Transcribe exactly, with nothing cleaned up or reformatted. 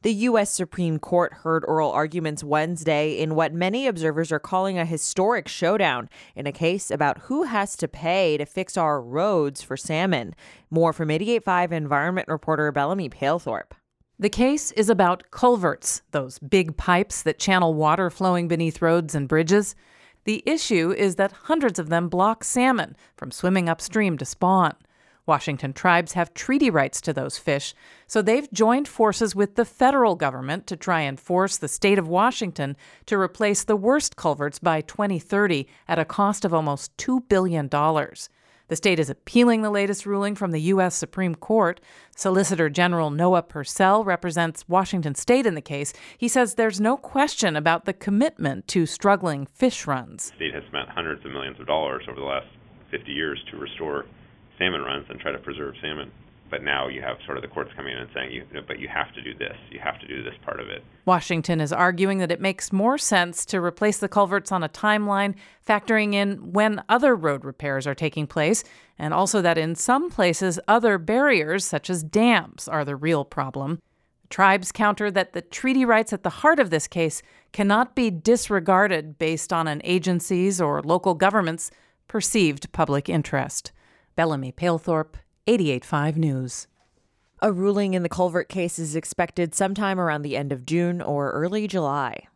The U S Supreme Court heard oral arguments Wednesday in what many observers are calling a historic showdown in a case about who has to pay to fix our roads for salmon. More from eighty-eight point five environment reporter Bellamy Palethorpe. The case is about culverts, those big pipes that channel water flowing beneath roads and bridges. The issue is that hundreds of them block salmon from swimming upstream to spawn. Washington tribes have treaty rights to those fish, so they've joined forces with the federal government to try and force the state of Washington to replace the worst culverts by twenty thirty at a cost of almost two billion dollars. The state is appealing the latest ruling from the U S Supreme Court. Solicitor General Noah Purcell represents Washington State in the case. He says there's no question about the commitment to struggling fish runs. The state has spent hundreds of millions of dollars over the last fifty years to restore salmon runs and try to preserve salmon. But now you have sort of the courts coming in and saying, you, but you have to do this. You have to do this part of it. Washington is arguing that it makes more sense to replace the culverts on a timeline, factoring in when other road repairs are taking place, and also that in some places, other barriers, such as dams, are the real problem. The tribes counter that the treaty rights at the heart of this case cannot be disregarded based on an agency's or local government's perceived public interest. Bellamy Palethorpe, eighty-eight point five News. A ruling in the culvert case is expected sometime around the end of June or early July.